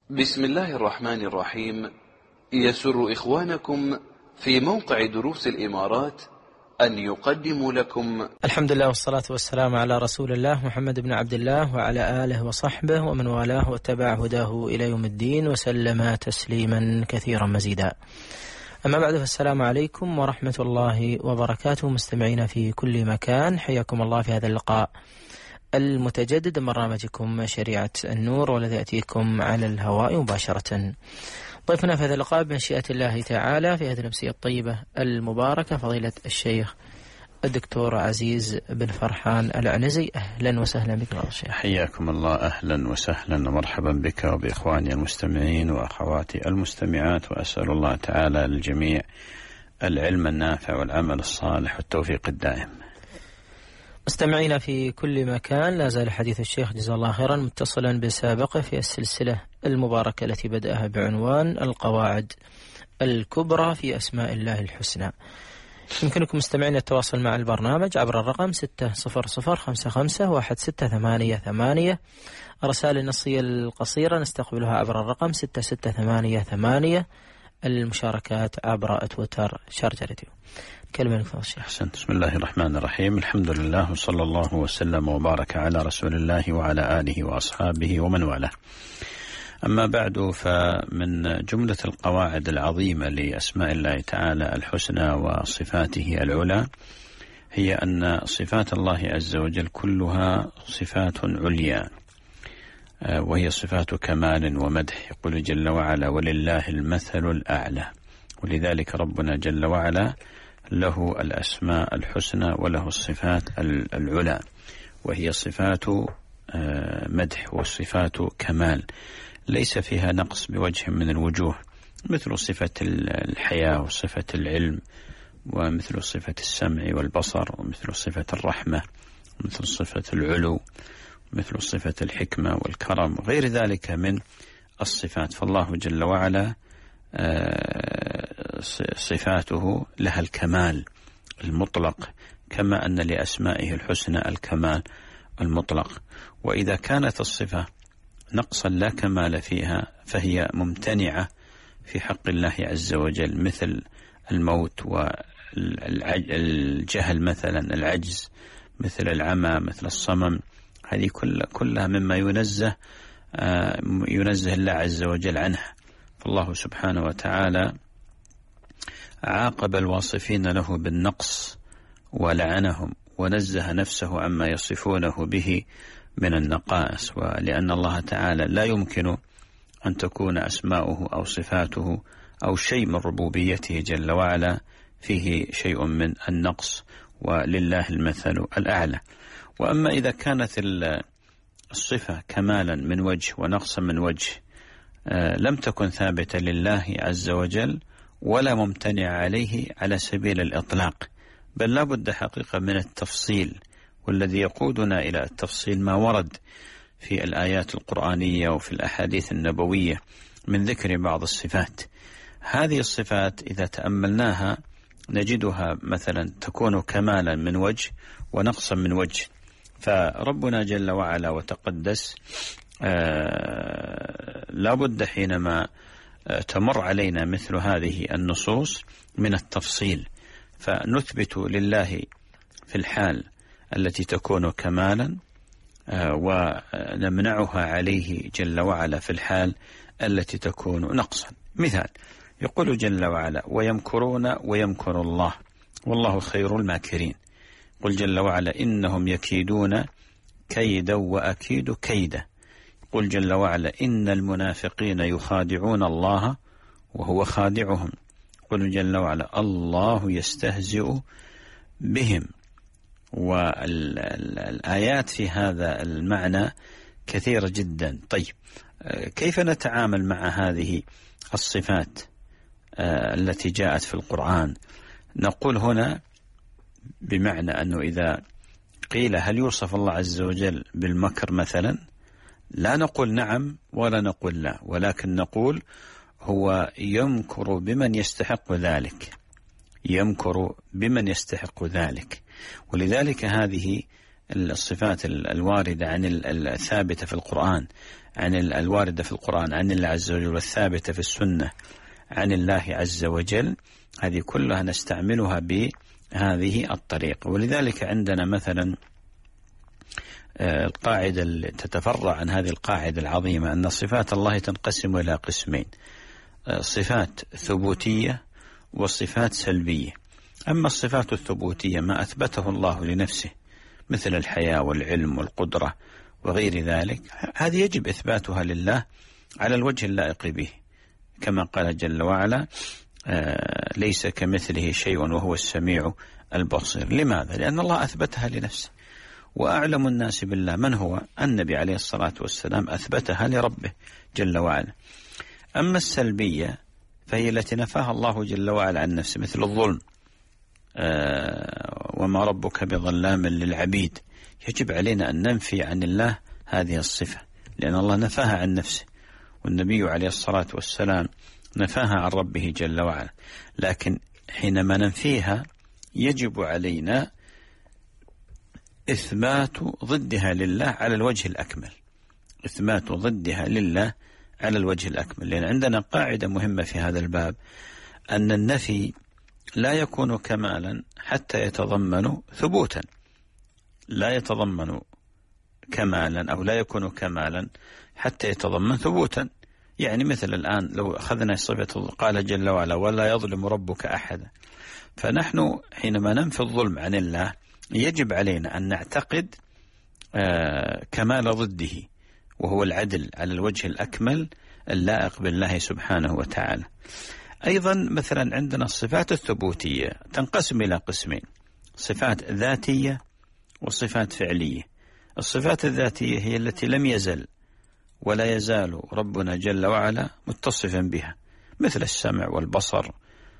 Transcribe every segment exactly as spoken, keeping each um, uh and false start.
بسم الله الرحمن الرحيم. يسر إخوانكم في موقع دروس الإمارات أن يقدموا لكم الحمد لله والصلاة والسلام على رسول الله محمد بن عبد الله وعلى آله وصحبه ومن والاه واتبع هداه إلى يوم الدين وسلم تسليما كثيرا مزيدا. أما بعد، فالسلام عليكم ورحمة الله وبركاته. مستمعين في كل مكان، حياكم الله في هذا اللقاء المتجدد من برنامجكم شريعة النور، والذي يأتيكم على الهواء مباشرة. ضيفنا في هذا اللقاء بمشيئة الله تعالى في هذه الأمسية الطيبة المباركة فضيلة الشيخ الدكتور عزيز بن فرحان العنزي. أهلا وسهلا بك يا شيخ. حياكم الله، أهلا وسهلا ومرحبا بك وبإخواني المستمعين وأخواتي المستمعات، وأسأل الله تعالى للجميع العلم النافع والعمل الصالح والتوفيق الدائم. مستمعينا في كل مكان، لا زال حديث الشيخ جزاه الله خيرا متصلا بسابقه في السلسلة المباركة التي بدأها بعنوان القواعد الكبرى في أسماء الله الحسنى. يمكنكم مستمعين التواصل مع البرنامج عبر الرقم ستة صفر صفر خمسة خمسة واحد ستة ثمانية ثمانية. الرسائل النصية القصيرة نستقبلها عبر الرقم ستة ستة ثمانية ثمانية. المشاركات عبر تويتر شارجة راديو. كلمة لك الشيخ. أحسنت. بسم الله الرحمن الرحيم. الحمد لله وصلى الله وسلم وبارك على رسول الله وعلى آله وأصحابه ومن والاه. أما بعد، فمن جملة القواعد العظيمة لأسماء الله تعالى الحسنى وصفاته العلى هي أن صفات الله عز وجل كلها صفات عليا، وهي صفات كمال ومدح. يقول جل وعلا: ولله المثل الأعلى. ولذلك ربنا جل وعلا له الأسماء الحسنى وله الصفات العلى، وهي صفات مدح وصفات كمال ليس فيها نقص بوجه من الوجوه، مثل صفة الحياة وصفة العلم، ومثل صفة السمع والبصر، ومثل صفة الرحمة، ومثل صفة العلو، مثل صفة الحكمة والكرم، غير ذلك من الصفات. فالله جل وعلا صفاته لها الكمال المطلق، كما أن لأسمائه الحسنى الكمال المطلق. وإذا كانت الصفة نقصا لا كمال فيها فهي ممتنعة في حق الله عز وجل، مثل الموت والجهل مثلا، العجز، مثل العمى، مثل الصمم. هذه كلها مما ينزه ينزه الله عز وجل عنها. فالله سبحانه وتعالى عاقب الواصفين له بالنقص ولعنهم، ونزه نفسه عما يصفونه به من النقائص. ولأن الله تعالى لا يمكن أن تكون أسماؤه أو صفاته أو شيء من ربوبيته جل وعلا فيه شيء من النقص، ولله المثل الأعلى. وأما إذا كانت الصفة كمالا من وجه ونقصا من وجه لم تكن ثابتة لله عز وجل ولا ممتنع عليه على سبيل الإطلاق، بل لا بد حقيقة من التفصيل، والذي يقودنا إلى التفصيل ما ورد في الآيات القرآنية وفي الأحاديث النبوية من ذكر بعض الصفات. هذه الصفات إذا تأملناها نجدها مثلا تكون كمالا من وجه ونقصا من وجه. فربنا جل وعلا وتقدس آه لا بد حينما آه تمر علينا مثل هذه النصوص من التفصيل، فنثبت لله في الحال التي تكون كمالا آه ونمنعها عليه جل وعلا في الحال التي تكون نقصا. مثال، يقول جل وعلا: ويمكرون ويمكر الله والله خير الماكرين. قل جل وعلا: إنهم يكيدون كيدا وأكيد كيدا. قل جل وعلا: إن المنافقين يخادعون الله وهو خادعهم. قل جل وعلا: الله يستهزئ بهم. والآيات في هذا المعنى كثيرة جدا. طيب، كيف نتعامل مع هذه الصفات التي جاءت في القرآن؟ نقول هنا بمعنى أنه إذا قيل هل يوصف الله عز وجل بالمكر مثلا، لا نقول نعم ولا نقول لا، ولكن نقول هو يمكر بمن يستحق ذلك، يمكر بمن يستحق ذلك. ولذلك هذه الصفات الواردة عن الثابتة في القرآن عن الواردة في القرآن عن الله عز وجل والثابتة في السنة عن الله عز وجل، هذه كلها نستعملها بهذه الطريقة. ولذلك عندنا مثلا القاعدة اللي تتفرع عن هذه القاعدة العظيمة أن صفات الله تنقسم إلى قسمين: صفات ثبوتية وصفات سلبية. أما الصفات الثبوتية ما أثبته الله لنفسه مثل الحياة والعلم والقدرة وغير ذلك، هذه يجب إثباتها لله على الوجه اللائق به، كما قال جل وعلا: آه ليس كمثله شيء وهو السميع البصير. لماذا؟ لأن الله أثبتها لنفسه، وأعلم الناس بالله من هو؟ النبي عليه الصلاة والسلام أثبتها لربه جل وعلا. أما السلبية فهي التي نفاها الله جل وعلا عن نفسه، مثل الظلم، آه وما ربك بظلام للعبيد. يجب علينا أن ننفي عن الله هذه الصفة، لأن الله نفاها عن نفسه، والنبي عليه الصلاة والسلام نفاها عن ربه جل وعلا. لكن حينما ننفيها يجب علينا إثبات ضدها لله على الوجه الأكمل، إثبات ضدها لله على الوجه الأكمل. لأن عندنا قاعدة مهمة في هذا الباب، أن النفي لا يكون كمالا حتى يتضمن ثبوتا، لا يتضمن كمالا أو لا يكون كمالا حتى يتضمن ثبوتا. يعني مثل الآن لو أخذنا صفة قال جل وعلا: ولا يظلم ربك أحدا. فنحن حينما ننفي الظلم عن الله يجب علينا أن نعتقد آه كمال ضده، وهو العدل على الوجه الأكمل اللائق بالله سبحانه وتعالى. أيضا مثلا عندنا الصفات الثبوتية تنقسم إلى قسمين: صفات ذاتية وصفات فعلية. الصفات الذاتية هي التي لم يزل ولا يزال ربنا جل وعلا متصفا بها، مثل السمع والبصر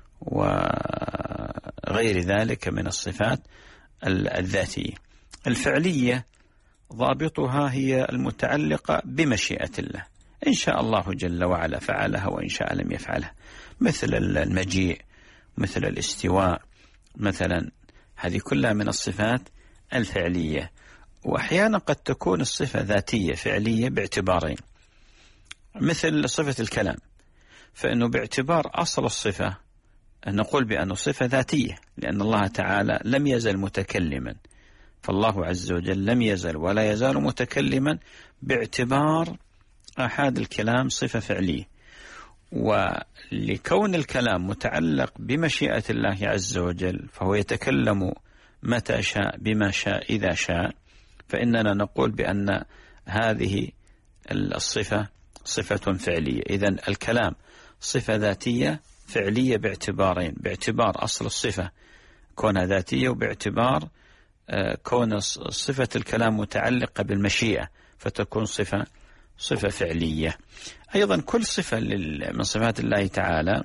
وغير ذلك من الصفات الذاتية. الفعلية ضابطها هي المتعلقة بمشيئة الله، إن شاء الله جل وعلا فعلها وإن شاء لم يفعلها، مثل المجيء، مثل الاستواء مثلا. هذه كلها من الصفات الفعلية. وأحيانا قد تكون الصفة ذاتية فعلية باعتبارين، مثل صفة الكلام، فإنه باعتبار أصل الصفة نقول بأنه صفة ذاتية، لأن الله تعالى لم يزل متكلما، فالله عز وجل لم يزل ولا يزال متكلما باعتبار آحاد الكلام صفة فعلية. ولكون الكلام متعلق بمشيئة الله عز وجل فهو يتكلم متى شاء بما شاء إذا شاء، فإننا نقول بأن هذه الصفة صفة فعلية. إذن الكلام صفة ذاتية فعلية باعتبارين: باعتبار أصل الصفة كونها ذاتية، وباعتبار كون صفة الكلام متعلقة بالمشيئة فتكون صفة صفة فعلية. أيضا كل صفة من صفات الله تعالى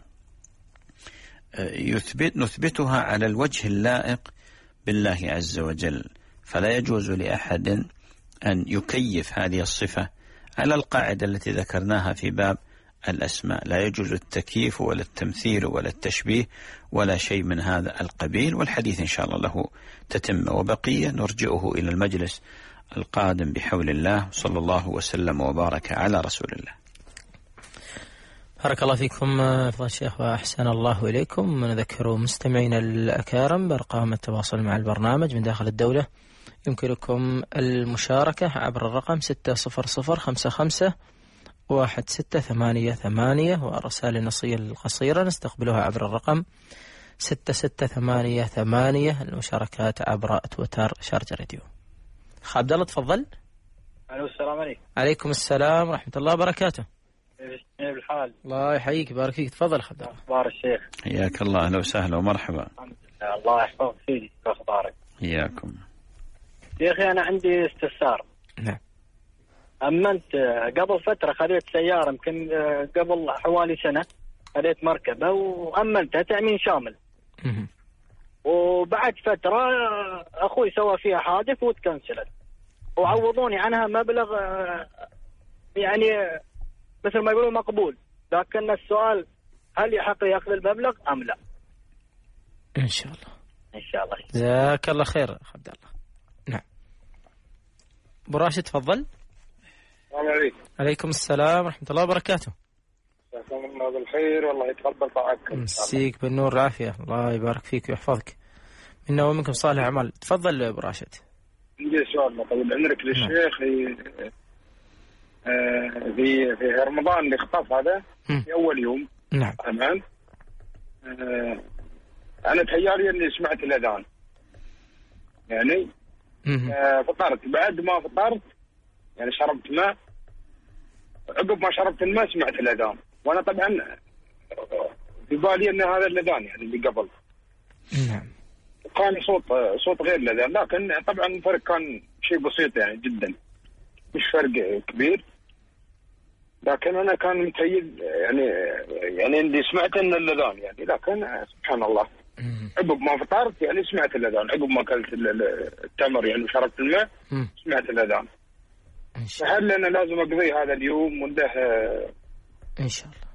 يثبت نثبتها على الوجه اللائق بالله عز وجل، فلا يجوز لأحد أن يكيف هذه الصفة على القاعدة التي ذكرناها في باب الأسماء. لا يجوز التكييف ولا التمثيل ولا التشبيه ولا شيء من هذا القبيل. والحديث إن شاء الله له تتم وبقية نرجئه إلى المجلس القادم بحول الله، صلى الله وسلم وبارك على رسول الله. بارك الله فيكم فضيلة الشيخ وأحسن الله إليكم. نذكر مستمعينا الأكارم بأرقام التواصل مع البرنامج من داخل الدولة. يمكنكم المشاركة عبر الرقم ستة صفر صفر خمسة خمسة واحد ستة ثمانية ثمانية، والرسائل النصية القصيرة نستقبلها عبر الرقم ستة ستة ثمانية ثمانية. المشاركات عبر تويتر شارجة راديو. أخ عبد الله تفضل. ألو السلام عليكم. عليكم السلام ورحمة الله وبركاته. كيف الحال؟ الله يحييك بارك فيك. تفضل أخ عبد الله. أخبار الشيخ؟ حياك الله، أهلا وسهلا ومرحبا. الحمد لله. الله يحفظك سيدي. كيف أخبارك؟ حياكم. شيخي أنا عندي استفسار. نعم. أمنت قبل فترة خذيت سيارة يمكن قبل حوالي سنة، خذيت مركبة وأمنتها تأمين شامل. مم. وبعد فترة أخوي سوى فيها حادث وتكنسلت، وعوضوني عنها مبلغ يعني مثل ما يقولون مقبول، لكن السؤال هل يحق يأخذ المبلغ أم لا؟ إن شاء الله. إن شاء الله. جزاك الله خير أخ عبد الله. نعم. أبو راشد تفضل. السلام عليكم. عليكم السلام ورحمة الله وبركاته. جزاكم الله بالخير والله يتقبل طاعتكم. مسيك بالنور والعافية، الله يبارك فيك ويحفظك. منا ومنكم صالح أعمال. تفضل أبو راشد. عندي سؤال طويل عمرك للشيخ. في في رمضان اللي خطف هذا في أول يوم. نعم. تمام. أنا تهيألي إني سمعت الأذان يعني. آه فطرت، بعد ما فطرت يعني شربت ماء، عقب ما شربت الماء سمعت الأذان، وأنا طبعا في بالي أن هذا الأذان يعني اللي قبل. نعم. كان صوت صوت غير الأذان، لكن طبعا الفرق كان شيء بسيط يعني جدا، مش فرق كبير، لكن أنا كان متهيأ يعني يعني اللي سمعت أن الأذان يعني، لكن سبحان الله عقب ما فطرت يعني سمعت الأذان، عقب ما أكلت التمر يعني وشربت الماء سمعت الأذان. فهل أنا لازم أقضي هذا اليوم وده إن شاء الله؟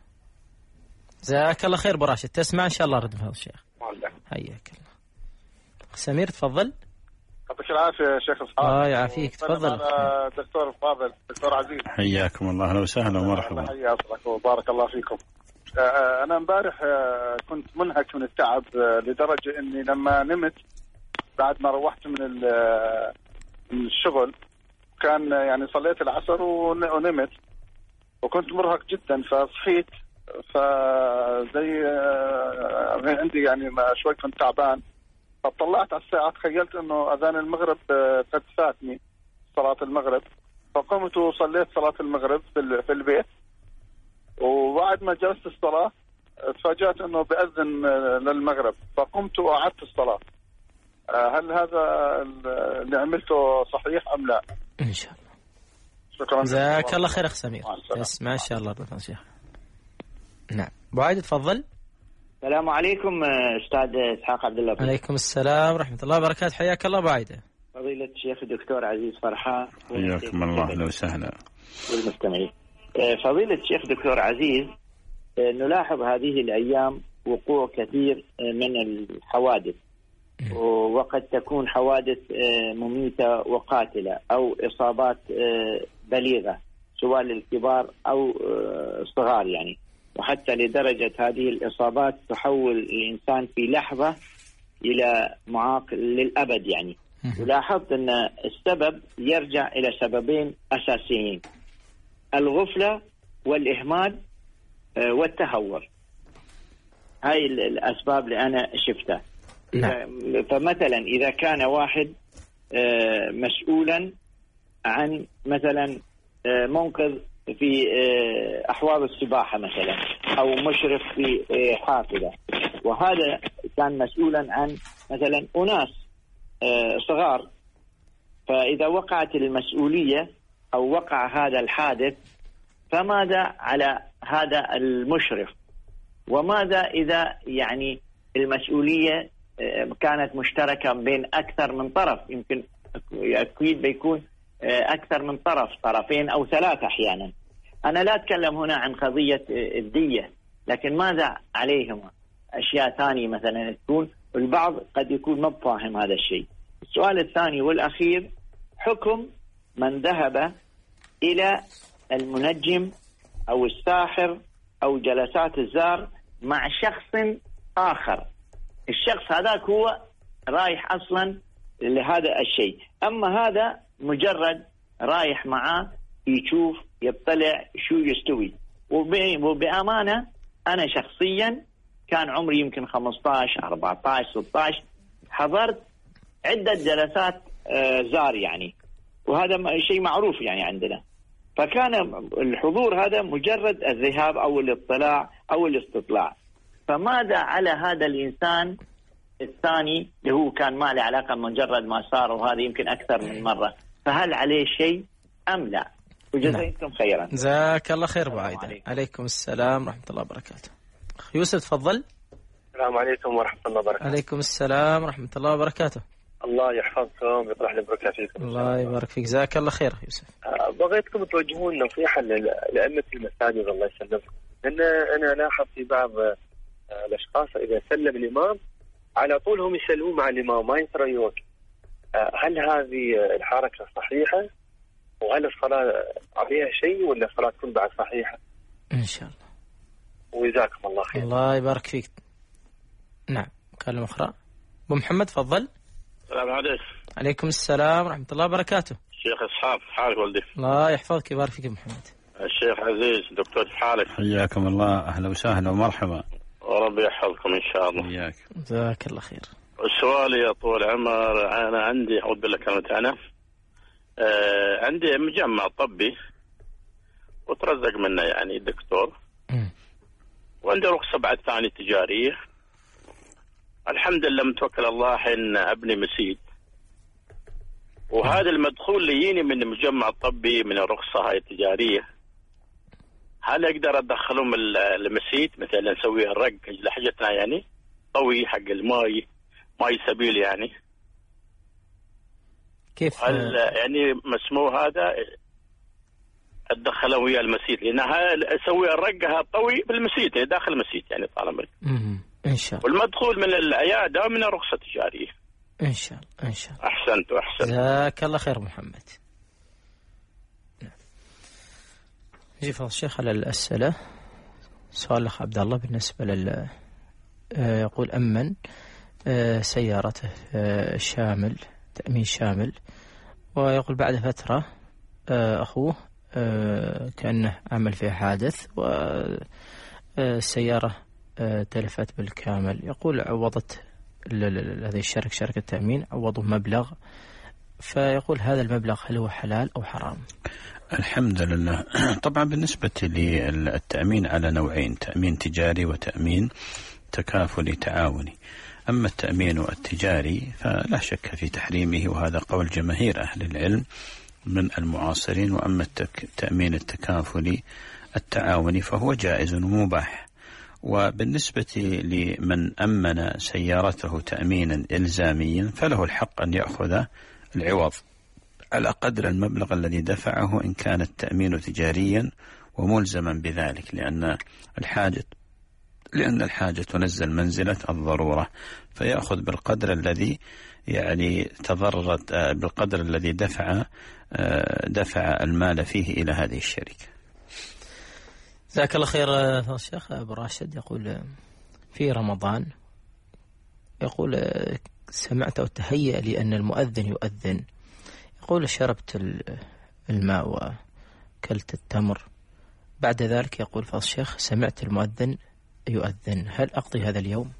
جزاك الله خير براشد، تسمع إن شاء الله رد هذا الشيخ. حياك الله. سمير تفضل. يعطيك العافية يا شيخ أصحاب. الله يعافيك تفضل. دكتور فاضل، دكتور عزيز. حياكم الله، أهلا وسهلا ومرحبا. حياك وبارك الله فيكم. أنا امبارح كنت منهك من التعب لدرجة إني لما نمت بعد ما روحت من الشغل كان يعني صليت العصر ونمت وكنت مرهق جدا، فصحيت فزي عندي يعني شوي كنت تعبان، فطلعت على الساعة تخيلت إنه أذان المغرب قد فاتني صلاة المغرب، فقمت وصليت صلاة المغرب في البيت، وبعد ما جلست الصلاة تفاجأت أنه بأذن للمغرب فقمت وأعدت الصلاة. هل هذا اللي عملته صحيح أم لا؟ إن شاء الله. شكرا. جزاك الله خير أخ سمير. ما شاء الله رضا شيخ. نعم. أبو عايد تفضل. السلام عليكم أستاذ إسحاق عبد الله. عليكم السلام ورحمة الله وبركاته. حياك الله أبو عايد. فضيلة الشيخ الدكتور عزيز فرحان. حياكم الله، أهلا وسهلا. والمستمعين. فضيلة الشيخ دكتور عزيز، نلاحظ هذه الأيام وقوع كثير من الحوادث، وقد تكون حوادث مميتة وقاتلة أو إصابات بليغة سواء للكبار أو الصغار يعني، وحتى لدرجة هذه الإصابات تحول الإنسان في لحظة إلى معاق للأبد يعني. ولاحظت أن السبب يرجع إلى سببين أساسيين: الغفلة والإهمال والتهور. هاي الأسباب اللي أنا شفتها. فمثلا إذا كان واحد مسؤولا عن مثلا منقذ في أحواض السباحة مثلا، أو مشرف في حافلة، وهذا كان مسؤولا عن مثلا أناس صغار، فإذا وقعت المسؤولية أو وقع هذا الحادث فماذا على هذا المشرف؟ وماذا إذا يعني المسؤولية كانت مشتركة بين أكثر من طرف؟ يمكن أكيد بيكون أكثر من طرف، طرفين أو ثلاثة أحيانا. أنا لا أتكلم هنا عن قضية الدية، لكن ماذا عليهم أشياء ثانية مثلا تكون، والبعض قد يكون ما بفاهم هذا الشيء. السؤال الثاني والأخير: حكم من ذهب إلى المنجم أو الساحر أو جلسات الزار مع شخص آخر. الشخص هذاك هو رايح أصلا لهذا الشيء، أما هذا مجرد رايح معاه يشوف يطلع شو يستوي. وبأمانة أنا شخصيا كان عمري يمكن خمسة عشر أربعة عشر ستة عشر، حضرت عدة جلسات زار يعني، وهذا شيء معروف يعني عندنا. فكان الحضور هذا مجرد الذهاب أو الاطلاع أو الاستطلاع. فماذا على هذا الإنسان الثاني اللي هو كان ما له علاقة، مجرد ما صار وهذا يمكن أكثر من مرة، فهل عليه شيء أم لا؟ وجزاكم خيرا. جزاك الله خير أبو عايدة. عليكم السلام ورحمة الله وبركاته. يوسف تفضل. السلام عليكم ورحمة الله وبركاته. عليكم السلام ورحمة الله وبركاته. الله يحفظكم ويطرح لي بركة فيكم. الله يبارك فيك. جزاك الله خير يوسف. أه بغيتكم توجهون نصيحة لأئمة المساجد الله يسلمكم، لأن أنا لاحظ في بعض الأشخاص إذا سلم الإمام على طول هم يسلمون مع الإمام ما يتريون. أه هل هذه الحركة صحيحة وهل الصلاة عليها شيء ولا الصلاة تكون بعد صحيحة؟ إن شاء الله. وجزاكم الله خير. الله يبارك فيك. نعم، مكالمة أخرى. أبو محمد تفضل. السلام عليكم. عليكم السلام ورحمة الله وبركاته. الشيخ إسحاق، حالك ولدي؟ الله يحفظك ويبارك فيك محمد. الشيخ عزيز، دكتور حالك؟ حياكم الله، أهلا وسهلا ومرحبا. وربي يحفظكم إن شاء الله. حياك. جزاك الله خير. السؤال يا طول العمر، أنا عندي أعوذ بالله كلمة أنا آه عندي مجمع طبي وترزق منه يعني الدكتور، وعندي رخصة بعد ثانية تجارية. الحمد لله متوكل الله حين أبني مسيد، وهذا المدخول اللي يجيني من المجمع الطبي من الرخصة هاي التجارية، هل أقدر أدخلهم المسيد مثلا نسوي الرق لحاجتنا يعني طوي حق الماي ماي سبيل يعني؟ كيف هل يعني مسموح هذا أدخله ويا المسيد؟ لأن أسوي الرقها طوي بالمسيد داخل المسيد يعني طال عمرك. إن شاء الله. والمدخول من العيادة من الرخصة التجارية. إن شاء الله إن شاء الله. أحسنت وأحسنت. جزاك الله خير محمد. نجي فضل الشيخ على الأسئلة. سؤال الأخ عبد الله بالنسبة لل يقول أمن سيارته شامل تأمين شامل، ويقول بعد فترة أخوه كأنه عمل فيه حادث والسيارة تلفت بالكامل. يقول عوضت هذه الشركة شركة تأمين عوضوا مبلغ، فيقول هذا المبلغ هل هو حلال أو حرام؟ الحمد لله. طبعا بالنسبة للتأمين على نوعين، تأمين تجاري وتأمين تكافلي تعاوني. أما التأمين التجاري فلا شك في تحريمه، وهذا قول جماهير أهل العلم من المعاصرين. وأما التأمين التكافلي التعاوني فهو جائز ومباح. وبالنسبة لمن أمن سيارته تأمينا إلزاميا فله الحق أن يأخذ العوض على قدر المبلغ الذي دفعه إن كان التأمين تجاريا وملزما بذلك، لأن الحاجة لأن الحاجة تنزل منزلة الضرورة، فيأخذ بالقدر الذي يعني تضررت بالقدر الذي دفع دفع المال فيه إلى هذه الشركة. جزاك الله خير فضل الشيخ. أبو راشد يقول في رمضان يقول سمعت أو تهيأ لي أن المؤذن يؤذن، يقول شربت الماء وكلت التمر، بعد ذلك يقول فضل الشيخ سمعت المؤذن يؤذن، هل أقضي هذا اليوم؟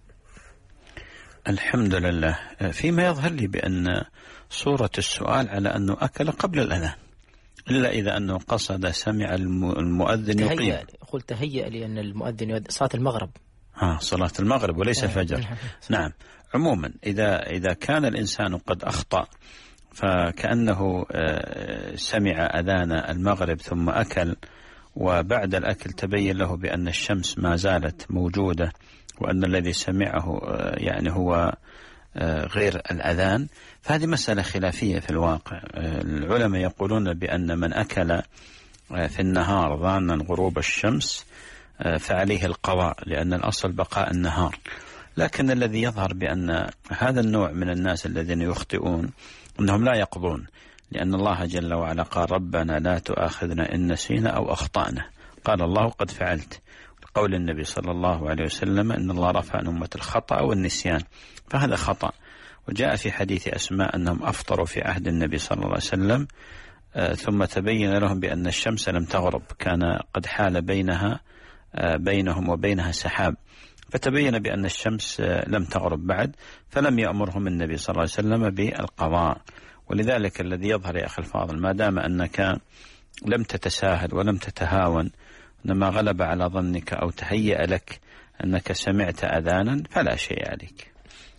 الحمد لله. فيما يظهر لي بأن صورة السؤال على أنه أكل قبل الأذان، إلا إذا أنه قصد سمع المؤذن يقيم. يقول تهيأ لي أن المؤذن يؤذن صلاة المغرب. آه صلاة المغرب وليس الفجر. نعم. عموما إذا إذا كان الإنسان قد أخطأ فكأنه سمع أذان المغرب ثم أكل، وبعد الأكل تبين له بأن الشمس ما زالت موجودة وأن الذي سمعه يعني هو غير الأذان، فهذه مسألة خلافية في الواقع. العلماء يقولون بأن من أكل في النهار ظانا غروب الشمس فعليه القضاء، لأن الأصل بقاء النهار. لكن الذي يظهر بأن هذا النوع من الناس الذين يخطئون أنهم لا يقضون، لأن الله جل وعلا قال ربنا لا تؤاخذنا إن نسينا أو أخطأنا، قال الله قد فعلت. قول النبي صلى الله عليه وسلم إن الله رفع عن أمة الخطأ والنسيان، فهذا خطأ. وجاء في حديث أسماء أنهم أفطروا في عهد النبي صلى الله عليه وسلم ثم تبين لهم بأن الشمس لم تغرب، كان قد حال بينها بينهم وبينها سحاب، فتبين بأن الشمس لم تغرب بعد، فلم يأمرهم النبي صلى الله عليه وسلم بالقضاء. ولذلك الذي يظهر يا أخي الفاضل، ما دام أنك لم تتساهل ولم تتهاون، إنما غلب على ظنك أو تهيأ لك أنك سمعت أذانا فلا شيء عليك.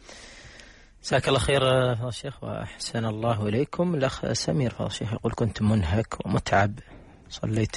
جزاك الله خير فضل الشيخ وأحسن الله إليكم. الأخ سمير فضل الشيخ يقول كنت منهك ومتعب، صليت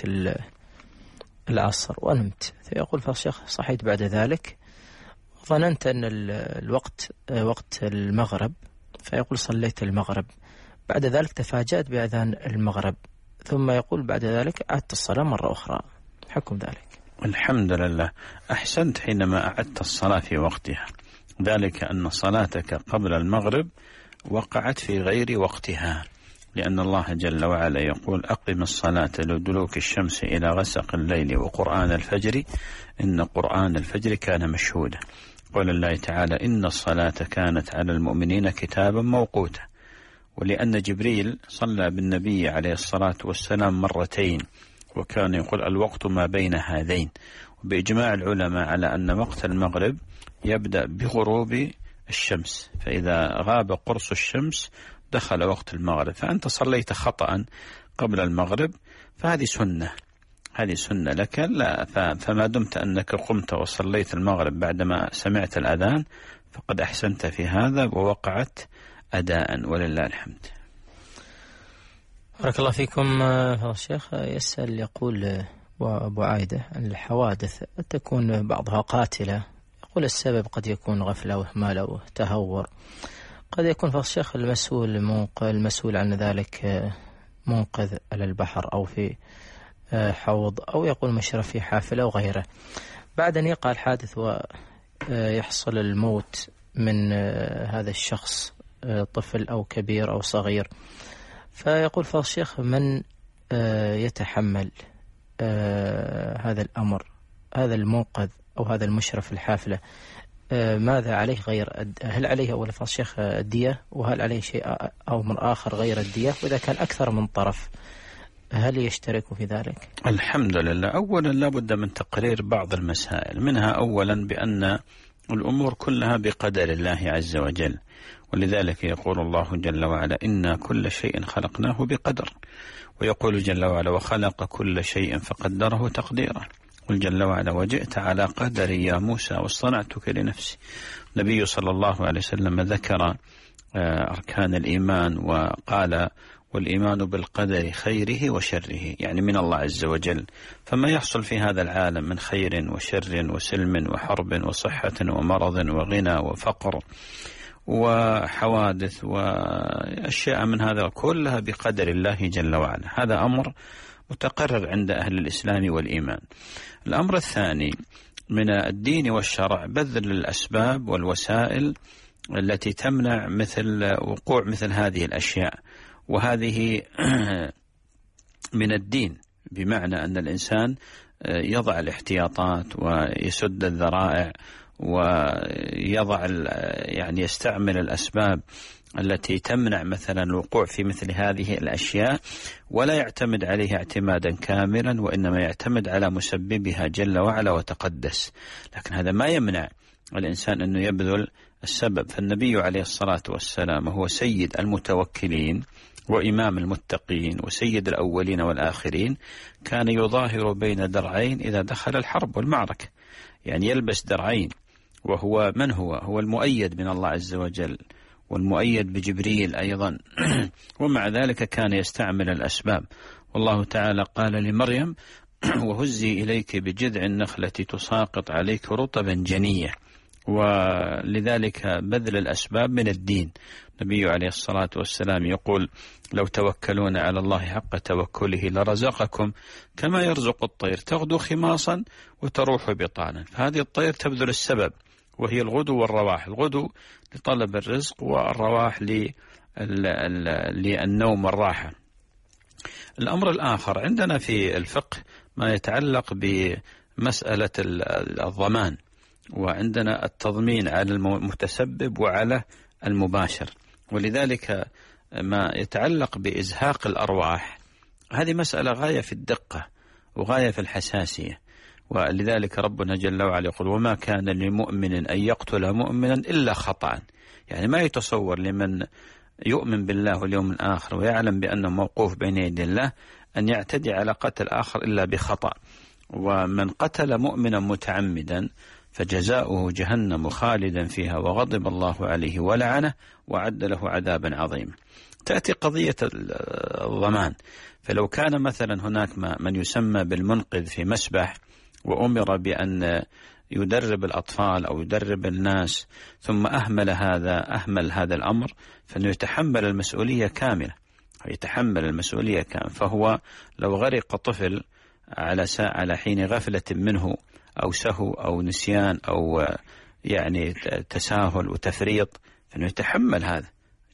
العصر ونمت، فيقول فضل الشيخ صحيت بعد ذلك ظننت أن الوقت وقت المغرب، فيقول صليت المغرب، بعد ذلك تفاجأت بأذان المغرب، ثم يقول بعد ذلك أعدت الصلاة مرة أخرى، حكم ذلك؟ الحمد لله، أحسنت حينما أعدت الصلاة في وقتها، ذلك أن صلاتك قبل المغرب وقعت في غير وقتها، لأن الله جل وعلا يقول أقم الصلاة لدلوك الشمس إلى غسق الليل وقرآن الفجر إن قرآن الفجر كان مشهودا. قال الله تعالى إن الصلاة كانت على المؤمنين كتابا موقوتا. ولأن جبريل صلى بالنبي عليه الصلاة والسلام مرتين وكان يقول الوقت ما بين هذين. وبإجماع العلماء على أن وقت المغرب يبدأ بغروب الشمس، فإذا غاب قرص الشمس دخل وقت المغرب. فأنت صليت خطأ قبل المغرب فهذه سنة، هذه سنة لك. لا فما دمت أنك قمت وصليت المغرب بعدما سمعت الأذان فقد أحسنت في هذا ووقعت أداء ولله الحمد. بارك الله فيكم. الشيخ يسأل يقول وأبو عايدة الحوادث تكون بعضها قاتلة، يقول السبب قد يكون غفلة وإهمال أو تهور، قد يكون فالشيخ المسؤول المسؤول عن ذلك منقذ على البحر أو في حوض أو يقول مشرف في حافلة وغيره، بعد أن يقع الحادث ويحصل الموت من هذا الشخص طفل أو كبير أو صغير، فيقول فالشيخ من يتحمل هذا الأمر، هذا المنقذ أو هذا المشرف الحافلة ماذا عليه غير هل عليه أول فالشيخ الدية وهل عليه شيء أو من آخر غير الدية، وإذا كان أكثر من طرف هل يشترك في ذلك؟ الحمد لله. أولا لابد من تقرير بعض المسائل، منها أولا بأن الأمور كلها بقدر الله عز وجل، ولذلك يقول الله جل وعلا إنا كل شيء خلقناه بقدر، ويقول جل وعلا وخلق كل شيء فقدره تقديرا، قل جل وعلا وجئت على قدر يا موسى واصطنعتك لنفسي. النبي صلى الله عليه وسلم ذكر أركان الإيمان وقال والإيمان بالقدر خيره وشره، يعني من الله عز وجل، فما يحصل في هذا العالم من خير وشر وسلم وحرب وصحة ومرض وغنى وفقر وحوادث وأشياء من هذا كلها بقدر الله جل وعلا. هذا أمر متقرر عند أهل الإسلام والإيمان. الأمر الثاني من الدين والشرع بذل الأسباب والوسائل التي تمنع مثل وقوع مثل هذه الأشياء، وهذه من الدين، بمعنى أن الإنسان يضع الاحتياطات ويسد الذرائع ويضع يعني يستعمل الأسباب التي تمنع مثلا الوقوع في مثل هذه الأشياء، ولا يعتمد عليها اعتمادا كاملا، وإنما يعتمد على مسببها جل وعلا وتقدس. لكن هذا ما يمنع الإنسان أنه يبذل السبب. فالنبي عليه الصلاة والسلام هو سيد المتوكلين وإمام المتقين وسيد الأولين والآخرين، كان يظاهر بين درعين إذا دخل الحرب والمعركة، يعني يلبس درعين. وهو من هو؟ هو المؤيد من الله عز وجل والمؤيد بجبريل أيضا ومع ذلك كان يستعمل الأسباب. والله تعالى قال لمريم وهزي إليك بجذع النخلة تساقط عليك رطبا جنية. ولذلك بذل الأسباب من الدين. النبي عليه الصلاة والسلام يقول لو توكلون على الله حق توكله لرزقكم كما يرزق الطير تغدو خماصا وتروح بطانا. فهذه الطير تبذل السبب وهي الغدو والرواح، الغدو لطلب الرزق والرواح للنوم والراحة. الأمر الآخر عندنا في الفقه ما يتعلق بمسألة الضمان، وعندنا التضمين على المتسبب وعلى المباشر. ولذلك ما يتعلق بإزهاق الأرواح هذه مسألة غاية في الدقة وغاية في الحساسية. ولذلك ربنا جل وعلا يقول وما كان لمؤمن أن يقتل مؤمنا إلا خطأ، يعني ما يتصور لمن يؤمن بالله واليوم الآخر ويعلم بأنه موقوف بين يدي الله أن يعتدي على قتل آخر إلا بخطأ. ومن قتل مؤمنا متعمدا فجزاؤه جهنم خالدا فيها وغضب الله عليه ولعنه وعد له عذابا عظيما. تأتي قضية الضمان، فلو كان مثلا هناك من يسمى بالمنقذ في مسبح وأمر بأن يدرب الأطفال أو يدرب الناس ثم أهمل هذا أهمل هذا الأمر، فإنه يتحمل المسؤولية كاملة، يتحمل المسؤولية كاملة. فهو لو غرق طفل على ساعة على حين غفلة منه أو سهو أو نسيان أو يعني تساهل وتفريط، فإنه يتحمل هذا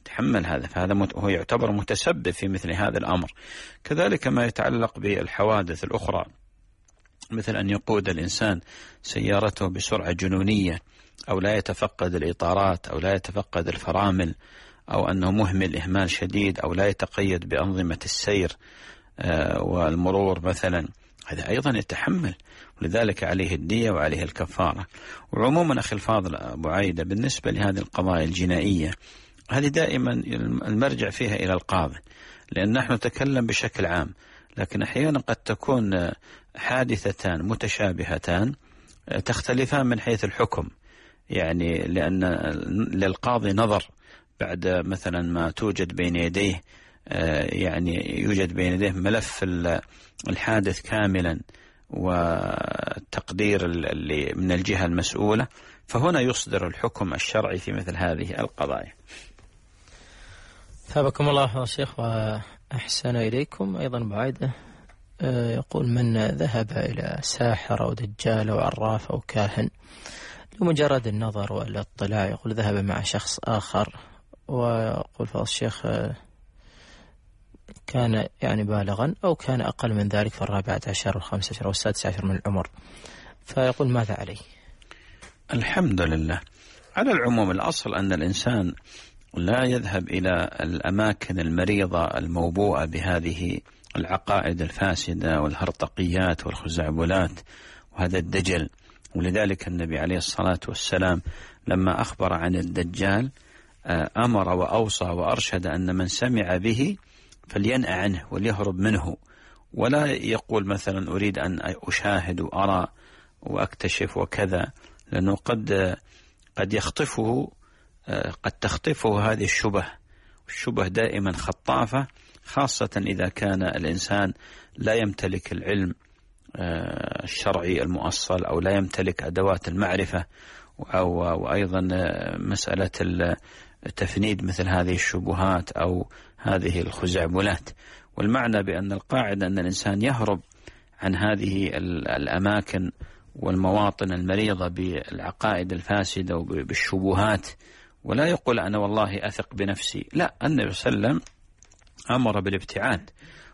يتحمل هذا، فهذا هو يعتبر متسبب في مثل هذا الأمر. كذلك ما يتعلق بالحوادث الأخرى، مثل أن يقود الإنسان سيارته بسرعة جنونية، أو لا يتفقد الإطارات، أو لا يتفقد الفرامل، أو أنه مهمل إهمال شديد، أو لا يتقيد بأنظمة السير والمرور مثلا، هذا أيضا يتحمل، ولذلك عليه الدية وعليه الكفارة. وعموما أخي الفاضل أبو عايدة، بالنسبة لهذه القضايا الجنائية هذه دائما المرجع فيها إلى القاضي، لأن نحن نتكلم بشكل عام، لكن أحيانا قد تكون حادثتان متشابهتان تختلفان من حيث الحكم، يعني لأن للقاضي نظر بعد مثلا ما توجد بين يديه، يعني يوجد بين يديه ملف الحادث كاملا وتقدير اللي من الجهة المسؤولة، فهنا يصدر الحكم الشرعي في مثل هذه القضايا. ثابكم الله يا شيخ وأحسن إليكم. أيضا بعيدة يقول: من ذهب إلى ساحر أو دجال أو عراف أو كاهن لمجرد النظر والاطلاع، يقول ذهب مع شخص آخر، ويقول فضل الشيخ كان يعني بالغا أو كان أقل من ذلك في الرابعة عشر والخامسة عشر والسادس عشر من العمر، فيقول ماذا عليه؟ الحمد لله. على العموم الأصل أن الإنسان لا يذهب إلى الأماكن المريضة الموبوءة بهذه العقائد الفاسدة والهرطقيات والخزعبلات وهذا الدجل. ولذلك النبي عليه الصلاة والسلام لما أخبر عن الدجال أمر وأوصى وأرشد أن من سمع به فلينأ عنه وليهرب منه، ولا يقول مثلا أريد أن أشاهد وأرى وأكتشف وكذا، لأنه قد قد يخطفه قد تخطفه هذه الشبه، والشبه دائما خطافة، خاصة إذا كان الإنسان لا يمتلك العلم الشرعي المؤصل أو لا يمتلك أدوات المعرفة، وأيضا مسألة تفنيد مثل هذه الشبهات أو هذه الخزعبلات. والمعنى بأن القاعدة أن الإنسان يهرب عن هذه الأماكن والمواطن المريضة بالعقائد الفاسدة وبالشبهات، ولا يقول أنا والله أثق بنفسي، لا، النبي صلى الله عليه وسلم أمر بالابتعاد.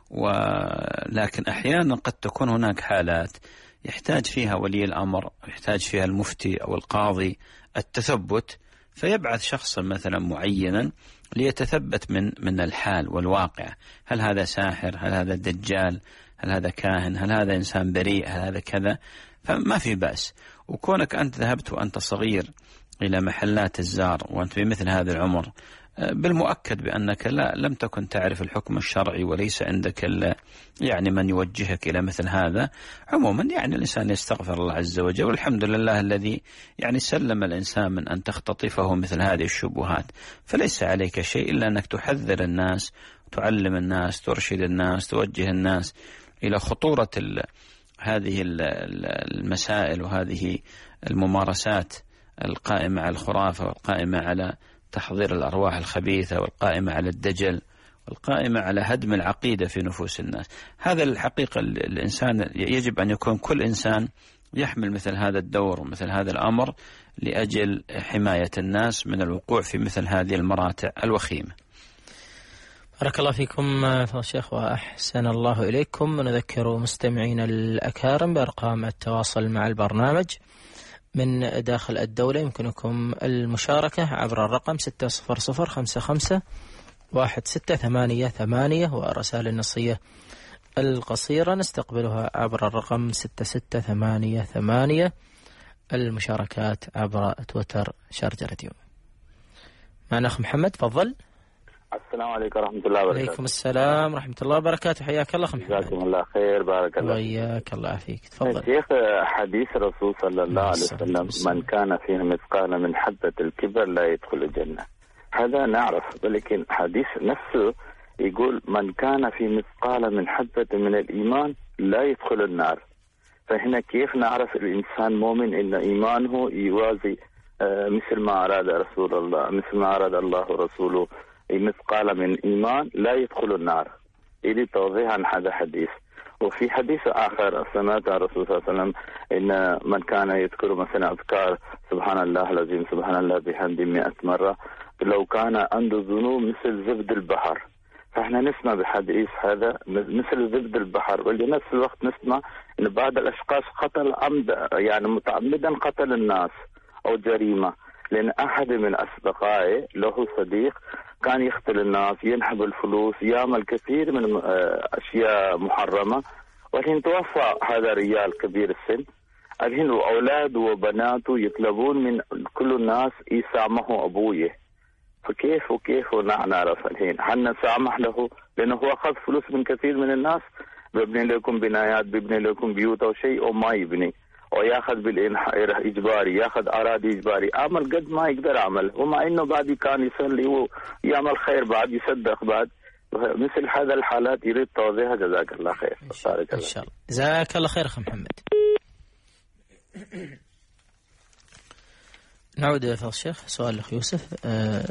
ولكن أحيانا قد تكون هناك حالات يحتاج فيها ولي الأمر، يحتاج فيها المفتي أو القاضي التثبت، فيبعث شخصا مثلا معينا ليتثبت من من الحال والواقع، هل هذا ساحر، هل هذا دجال، هل هذا كاهن، هل هذا إنسان بريء، هل هذا كذا، فما في بأس. وكونك أنت ذهبت وأنت صغير إلى محلات الزار وأنت بمثل هذا العمر، بالمؤكد بأنك لا لم تكن تعرف الحكم الشرعي وليس عندك يعني من يوجهك إلى مثل هذا. عموما يعني الإنسان يستغفر الله عز وجل، والحمد لله الذي يعني سلم الإنسان من أن تختطفه مثل هذه الشبهات. فليس عليك شيء إلا أنك تحذر الناس، تعلم الناس، ترشد الناس، توجه الناس إلى خطورة هذه المسائل وهذه الممارسات القائمة على الخرافة والقائمة على تحضير الأرواح الخبيثة والقائمة على الدجل والقائمة على هدم العقيدة في نفوس الناس. هذا الحقيقة الإنسان يجب أن يكون كل إنسان يحمل مثل هذا الدور ومثل هذا الأمر لأجل حماية الناس من الوقوع في مثل هذه المراتع الوخيمة. بارك الله فيكم فضيلة الشيخ وأحسن الله إليكم. نذكر مستمعين الأكارم بأرقام التواصل مع البرنامج من داخل الدولة. يمكنكم المشاركة عبر الرقم ستة صفر صفر خمسة خمسة واحد ستة ثمانية ثمانية، والرسائل النصية القصيرة نستقبلها عبر الرقم ستة ستة ثمانية ثمانية. المشاركات عبر تويتر شارجة راديو. معنا أخ محمد، تفضل. السلام عليكم ورحمة الله وبركاته. عليكم السلام ورحمة الله وبركاته، حياك الله أخ محمد. جزاكم الله خير، بارك الله. وياك الله يعافيك، تفضل. شيخ، حديث الرسول صلى الله عليه وسلم: من كان فيه مثقال من حبة الكبر لا يدخل الجنة. هذا نعرف، ولكن حديث نفسه يقول من كان فيه مثقال من حبة من الإيمان لا يدخل النار. فهنا كيف نعرف الإنسان مؤمن إن إيمانه يوازي آه مثل ما أراد رسول الله، مثل ما أراد الله ورسوله، مثقال من إيمان لا يدخل النار. إلي توضيح عن هذا الحديث. وفي حديث آخر سمعت الرسول صلى الله عليه وسلم إن من كان يذكر مثلا أذكار سبحان الله العظيم سبحان الله بحمده مئة مرة لو كان عنده ذنوب مثل زبد البحر. فاحنا نسمع بحديث هذا مثل زبد البحر، ولنفس الوقت نسمع ان بعض الاشخاص قتل عمد يعني متعمدا قتل الناس او جريمه. لان احد من اصدقائي له صديق كان يقتل الناس، ينحب الفلوس، يعمل كثير من اشياء محرمه، والحين توفى هذا الرجال كبير السن. الحين اولاده وبناته يطلبون من كل الناس يسامحوا ابويه. فكيف وكيف نعرف الحين هل نسامح له؟ لانه هو اخذ فلوس من كثير من الناس، بيبني لكم بنايات، بيبني لكم بيوت او شيء، او ما يبني، او ياخذ بالاجباري، ياخذ اراضي اجباري، عمل قد ما يقدر عمل، ومع انه بعد كان يصلي ويعمل خير بعد، يصدق بعد. مثل هذا الحالات يريد توضيحها. جزاك الله خير. ان شاء الله. ان شاء الله. جزاك الله خير اخ محمد. نعود إلى فضل الشيخ. سؤال الأخ يوسف. أه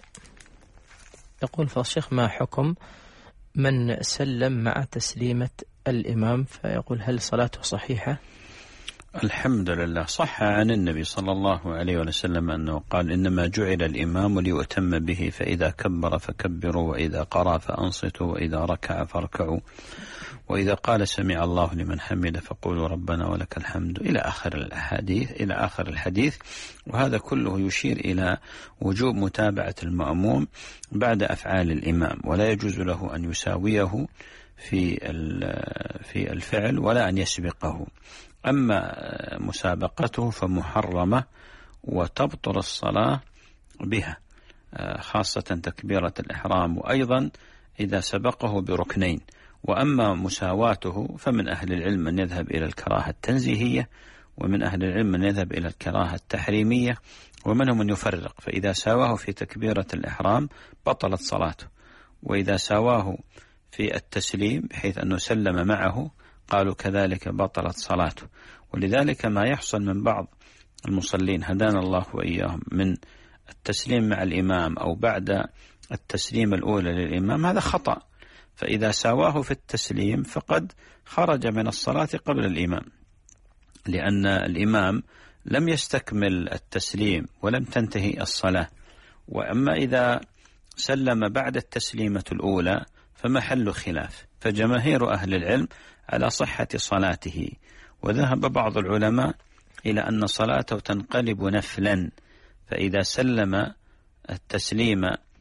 يقول فضل الشيخ: ما حكم من سلم مع تسليمة الإمام؟ فيقول: هل صلاته صحيحة؟ الحمد لله. صح عن النبي صلى الله عليه وسلم أنه قال: إنما جعل الإمام ليؤتم به، فإذا كبر فكبروا، وإذا قرأ فأنصتوا، وإذا ركع فاركعوا، وإذا قال سمع الله لمن حمده فقولوا ربنا ولك الحمد، إلى آخر الحديث إلى آخر الحديث. وهذا كله يشير إلى وجوب متابعة المأموم بعد أفعال الإمام، ولا يجوز له أن يساويه في في الفعل ولا أن يسبقه. أما مسابقته فمحرمة وتبطل الصلاة بها، خاصة تكبيرة الإحرام، وأيضا إذا سبقه بركنين. وأما مساواته فمن أهل العلم من يذهب إلى الكراهة التنزيهية، ومن أهل العلم من يذهب إلى الكراهة التحريمية، ومنهم من يفرق، فإذا ساواه في تكبيرة الإحرام بطلت صلاته، وإذا ساواه في التسليم بحيث أنه سلم معه قالوا كذلك بطلت صلاته. ولذلك ما يحصل من بعض المصلين هدانا الله وإياهم من التسليم مع الإمام أو بعد التسليم الأولى للإمام، هذا خطأ. فإذا ساواه في التسليم فقد خرج من الصلاة قبل الإمام، لأن الإمام لم يستكمل التسليم ولم تنتهي الصلاة. وأما إذا سلم بعد التسليمة الأولى فمحل خلاف، فجماهير أهل العلم على صحة صلاته، وذهب بعض العلماء إلى أن صلاته تنقلب نفلا. فإذا سلم التسليم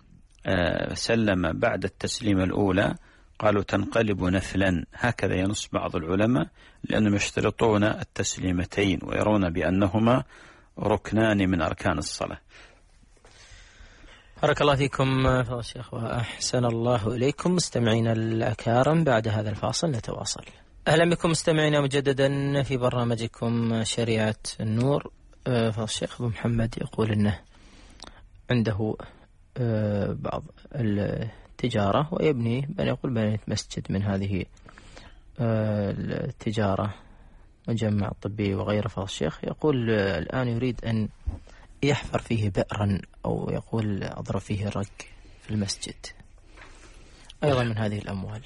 سلم بعد التسليمة الأولى قالوا تنقلب نفلا، هكذا ينص بعض العلماء، لأنهم يشترطون التسليمتين ويرون بأنهما ركنان من أركان الصلاة. بارك الله فيكم فضل الشيخ وأحسن الله إليكم. مستمعينا الأكارم، بعد هذا الفاصل نتواصل. أهلا بكم مستمعينا مجددا في برنامجكم شريعة النور. فضل الشيخ أبو محمد يقول أنه عنده بعض التجارة ويبني بأن يقول بنيت مسجد من هذه التجارة، مجمع طبي وغيره. فضل الشيخ يقول الآن يريد أن يحفر فيه بئرا، أو يقول أضرب فيه رق في المسجد، أيضا من هذه الأموال.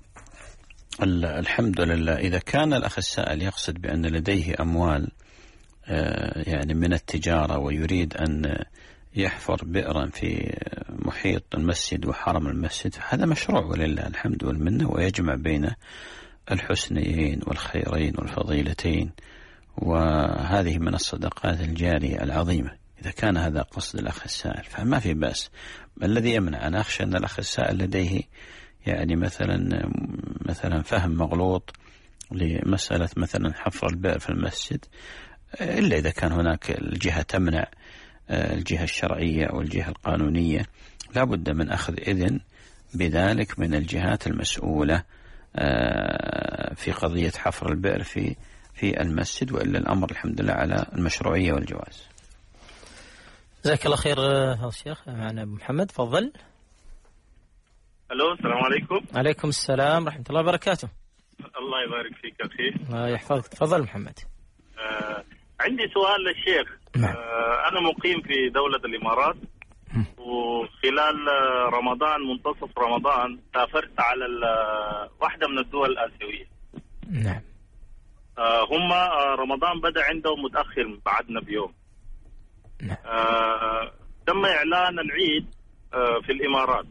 الحمد لله. إذا كان الأخ السائل يقصد بأن لديه أموال يعني من التجارة ويريد أن يحفر بئرا في محيط المسجد وحرم المسجد، فهذا مشروع ولله الحمد والمنة، ويجمع بين الحسنيين والخيرين والفضيلتين، وهذه من الصدقات الجارية العظيمة. إذا كان هذا قصد الأخ السائل فما في بأس. الذي يمنع، أنا أخشى أن الأخ السائل لديه يعني مثلا مثلا فهم مغلوط لمسألة مثلا حفر البئر في المسجد، إلا إذا كان هناك الجهة تمنع، الجهة الشرعية أو الجهة القانونية، لا بد من أخذ إذن بذلك من الجهات المسؤولة في قضية حفر البئر في في المسجد، وإلا الأمر الحمد لله على المشروعية والجواز. جزاك الله خير يا شيخ. معنا أبو محمد، تفضل. ألو، السلام عليكم. عليكم السلام ورحمة الله وبركاته. الله يبارك فيك أخي. الله يحفظك. تفضل محمد. آه عندي سؤال للشيخ. آه أنا مقيم في دولة الإمارات، وخلال رمضان منتصف رمضان سافرت على واحدة من الدول الآسيوية. نعم. آه هم رمضان بدأ عندهم متأخر بعدنا بيوم. نعم. آه تم إعلان العيد في الإمارات،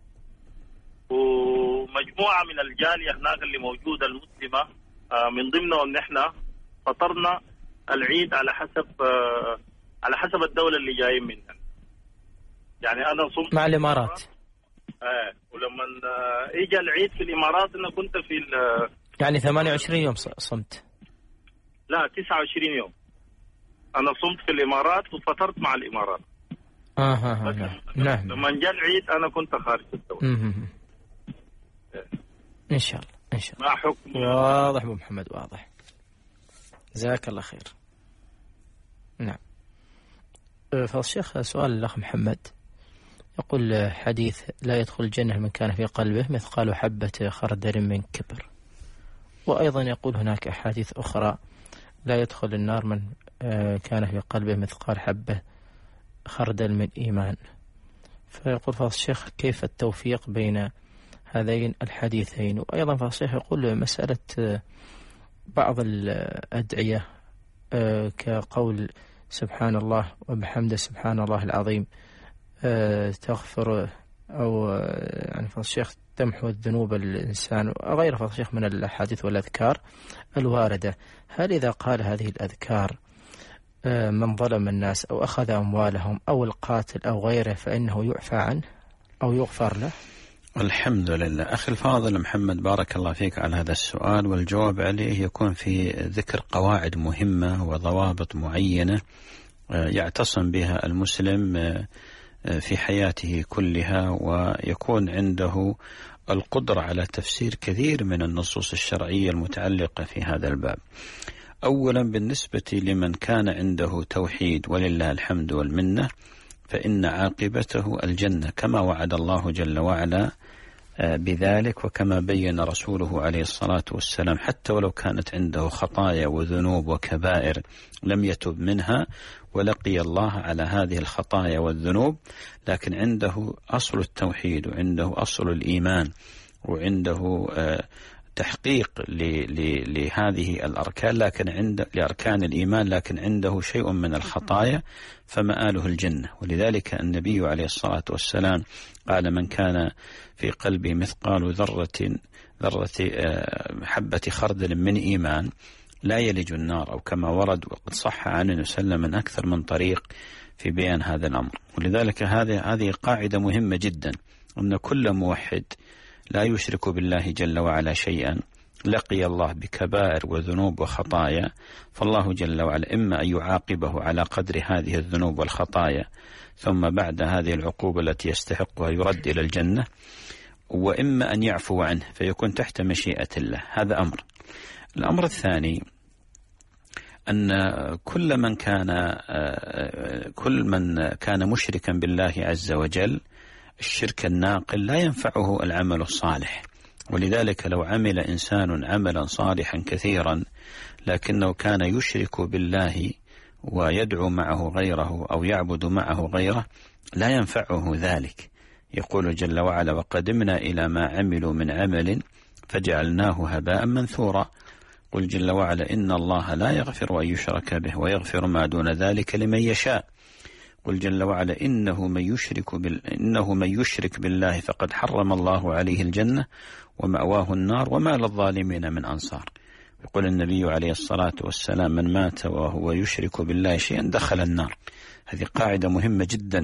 ومجموعة من الجالية هناك اللي موجودة المسلمة من ضمنهم نحن فطرنا العيد على حسب على حسب الدولة اللي جايين منها. يعني أنا صمت مع الإمارات. آه ولما إجا العيد في الإمارات أنا كنت في يعني ثمانية وعشرين يوم صمت. لا تسعة وعشرين يوم أنا صمت في الإمارات وفطرت مع الإمارات. آه آه نعم نعم. لما جاء العيد أنا كنت خارج الدولة. إن شاء الله إن شاء الله. ما حكم؟ واضح أبو محمد واضح. جزاك الله خير. نعم. فالشيخ سؤال الأخ محمد يقول حديث لا يدخل الجنة من كان في قلبه مثقال حبة خردل من كبر، وأيضا يقول هناك أحاديث أخرى لا يدخل النار من كان في قلبه مثقال حبة خردل من إيمان. فيقول فضل الشيخ كيف التوفيق بين هذين الحديثين؟ وأيضا فضل الشيخ يقول مسألة بعض الأدعية كقول سبحان الله وبحمده سبحان الله العظيم تغفر أو يعني فضل الشيخ تمحو الذنوب الإنسان وغير فضل الشيخ من الأحاديث والأذكار الواردة، هل إذا قال هذه الأذكار من ظلم الناس أو أخذ أموالهم أو القاتل أو غيره فإنه يعفى عنه أو يغفر له؟ الحمد لله. أخي الفاضل محمد بارك الله فيك على هذا السؤال، والجواب عليه يكون في ذكر قواعد مهمة وضوابط معينة يعتصم بها المسلم في حياته كلها، ويكون عنده القدرة على تفسير كثير من النصوص الشرعية المتعلقة في هذا الباب. أولا بالنسبة لمن كان عنده توحيد ولله الحمد والمنة فإن عاقبته الجنة كما وعد الله جل وعلا بذلك، وكما بين رسوله عليه الصلاة والسلام حتى ولو كانت عنده خطايا وذنوب وكبائر لم يتب منها ولقي الله على هذه الخطايا والذنوب، لكن عنده أصل التوحيد وعنده أصل الإيمان وعنده تحقيق لهذه الأركان، لكن عند لأركان الإيمان، لكن عنده شيء من الخطايا فمآله الجنة. ولذلك النبي عليه الصلاة والسلام قال من كان في قلبه مثقال ذرة ذرة حبة خردل من إيمان لا يلج النار، أو كما ورد وقد صح عن النبي صلى الله عليه وسلم من أكثر من طريق في بيان هذا الأمر. ولذلك هذه هذه قاعدة مهمة جدا، أن كل موحد لا يشرك بالله جل وعلا شيئا لقي الله بكبائر وذنوب وخطايا، فالله جل وعلا إما أن يعاقبه على قدر هذه الذنوب والخطايا ثم بعد هذه العقوبة التي يستحقها يرد إلى الجنة، وإما أن يعفو عنه فيكون تحت مشيئة الله. هذا أمر. الأمر الثاني أن كل من كان كل من كان مشركا بالله عز وجل الشرك الناقل لا ينفعه العمل الصالح. ولذلك لو عمل إنسان عملا صالحا كثيرا لكنه كان يشرك بالله ويدعو معه غيره أو يعبد معه غيره لا ينفعه ذلك. يقول جل وعلا وقدمنا إلى ما عملوا من عمل فجعلناه هباء منثورا. قل جل وعلا إن الله لا يغفر أن يشرك به ويغفر ما دون ذلك لمن يشاء. قل جل وعلا إنه من يشرك بال... إنه من يشرك بالله فقد حرم الله عليه الجنة ومأواه النار وما للظالمين من أنصار. يقول النبي عليه الصلاة والسلام من مات وهو يشرك بالله شيئا دخل النار. هذه قاعدة مهمة جدا.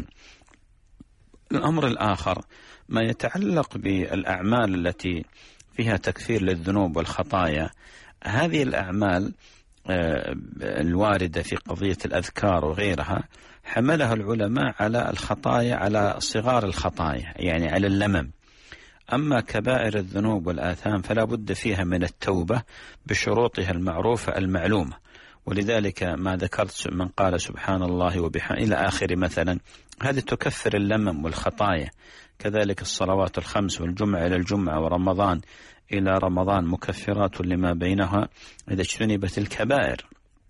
الأمر الآخر ما يتعلق بالأعمال التي فيها تكفير للذنوب والخطايا، هذه الأعمال الواردة في قضية الأذكار وغيرها حملها العلماء على الخطايا، على صغار الخطايا يعني على اللمم. أما كبائر الذنوب والآثام فلا بد فيها من التوبة بشروطها المعروفة المعلومة. ولذلك ما ذكرت من قال سبحان الله وبحمده إلى آخر مثلا، هذه تكفر اللمم والخطايا. كذلك الصلوات الخمس والجمعة إلى الجمعة ورمضان إلى رمضان مكفرات لما بينها إذا اجتنبت الكبائر.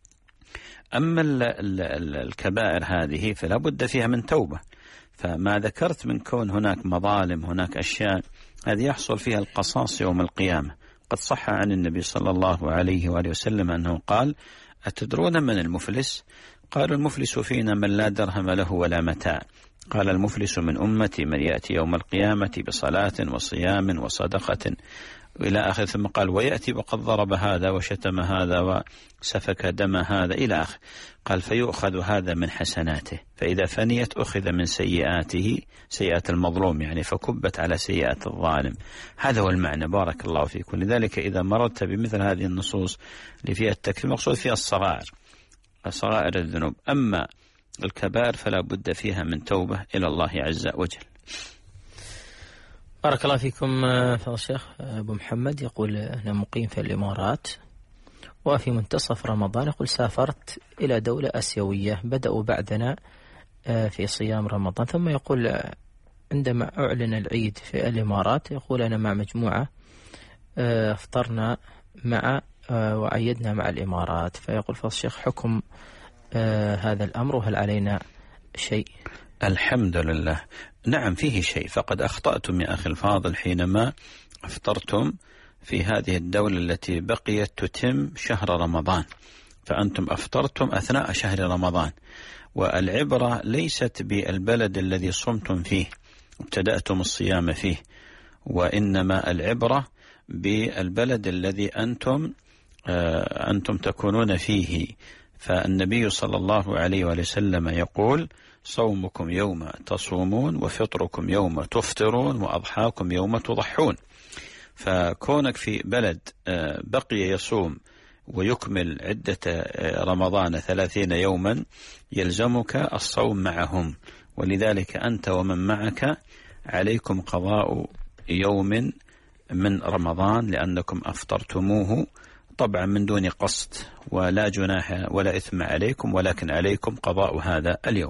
أما ال ال ال الكبائر هذه فلا بد فيها من توبة. فما ذكرت من كون هناك مظالم هناك أشياء هذه يحصل فيها القصاص يوم القيامة. قد صح عن النبي صلى الله عليه وآله وسلم أنه قال أتدرون من المفلس؟ قالوا المفلس فينا من لا درهم له ولا متاع. قال المفلس من أمتي من يأتي يوم القيامة بصلاة وصيام وصدقة إلى آخر. ثم قال ويأتي وقد ضرب هذا وشتم هذا وسفك دم هذا إلى آخر. قال فيؤخذ هذا من حسناته، فإذا فنيت أخذ من سيئاته، سيئات المظلوم يعني، فكبت على سيئات الظالم. هذا هو المعنى. بارك الله فيكم. لذلك إذا مررت بمثل هذه النصوص اللي فيها التكفير، مقصود فيها الصغائر، صغائر الذنوب. أما الكبائر فلا بد فيها من توبة إلى الله عز وجل. بارك الله فيكم. فضل الشيخ أبو محمد يقول أنا مقيم في الإمارات وفي منتصف رمضان يقول سافرت إلى دولة آسيوية بدأوا بعدنا في صيام رمضان، ثم يقول عندما أعلن العيد في الإمارات يقول أنا مع مجموعة افطرنا مع وعيدنا مع الإمارات، فيقول فضل الشيخ حكم هذا الأمر وهل علينا شيء؟ الحمد لله. نعم فيه شيء، فقد أخطأتم يا أخي الفاضل حينما افطرتم في هذه الدولة التي بقيت تتم شهر رمضان، فأنتم أفطرتم أثناء شهر رمضان، والعبرة ليست بالبلد الذي صمتم فيه ابتدأتم الصيام فيه، وإنما العبرة بالبلد الذي أنتم آه أنتم تكونون فيه. فالنبي صلى الله عليه وسلم يقول صومكم يوم تصومون وفطركم يوم تفطرون وأضحاكم يوم تضحون. فكونك في بلد بقي يصوم ويكمل عدة رمضان ثلاثين يوما يلزمك الصوم معهم، ولذلك أنت ومن معك عليكم قضاء يوم من رمضان لأنكم أفطرتموه طبعا من دون قصد، ولا جناح ولا إثم عليكم، ولكن عليكم قضاء هذا اليوم.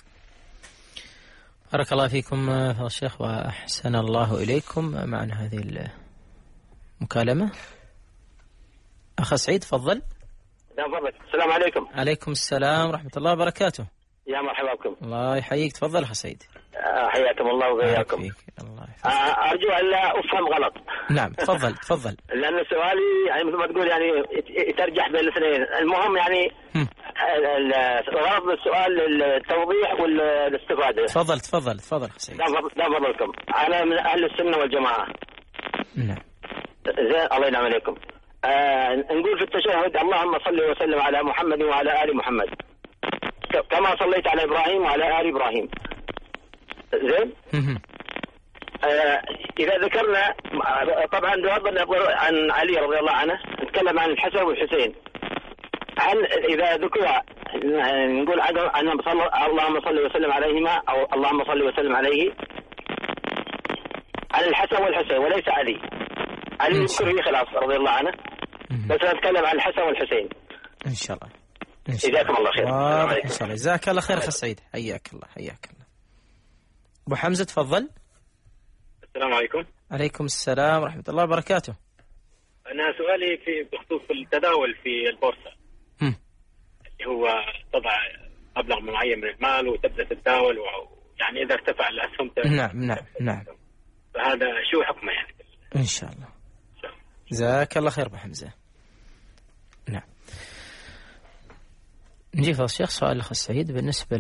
بارك الله فيكم فضل الشيخ وأحسن الله إليكم. معنا هذه المكالمة أخ سعيد، تفضل. السلام عليكم. عليكم السلام ورحمة الله وبركاته. يا مرحبا بكم. الله يحييك. تفضل أخ سعيد. حياكم الله وبياكم. الله أرجو أن لا أفهم غلط. نعم تفضل تفضل. لأن سؤالي يعني مثل ما تقول يعني يترجح بين الاثنين. المهم يعني غرض السؤال التوضيح والاستفادة. تفضل تفضل تفضل أخ سعيد. لا فضلكم. أنا من أهل السنة والجماعة. نعم. زين الله ينعم عليكم. آه نقول في التشهد اللهم صل وسلم على محمد وعلى آل محمد كما صليت على إبراهيم وعلى آل إبراهيم. زين. آه إذا ذكرنا طبعا بغض النظر عن علي رضي الله عنه نتكلم عن الحسن والحسين، هل إذا ذكر نقول عنهم اللهم صل وسلم عليهما أو اللهم صل وسلم عليه عن الحسن والحسين وليس علي؟ علي يذكر فيه خلاف رضي الله عنه، بس نتكلم عن الحسن والحسين إن شاء الله. جزاكم الله خير. إن شاء الله. جزاك الله خير أخ سعيد. حياك الله حياك الله. أبو حمزة تفضل. السلام عليكم. عليكم السلام ورحمة الله وبركاته. أنا سؤالي في بخصوص التداول في البورصة. م. اللي هو تضع مبلغ معين من المال وتبدأ تتداول، يعني إذا ارتفع الأسهم. نعم نعم نعم. فهذا شو حكمه يعني؟ إن شاء الله. جزاك الله خير أبو حمزة. نعم. نجي في الشيخ سؤال الأخ السعيد بالنسبة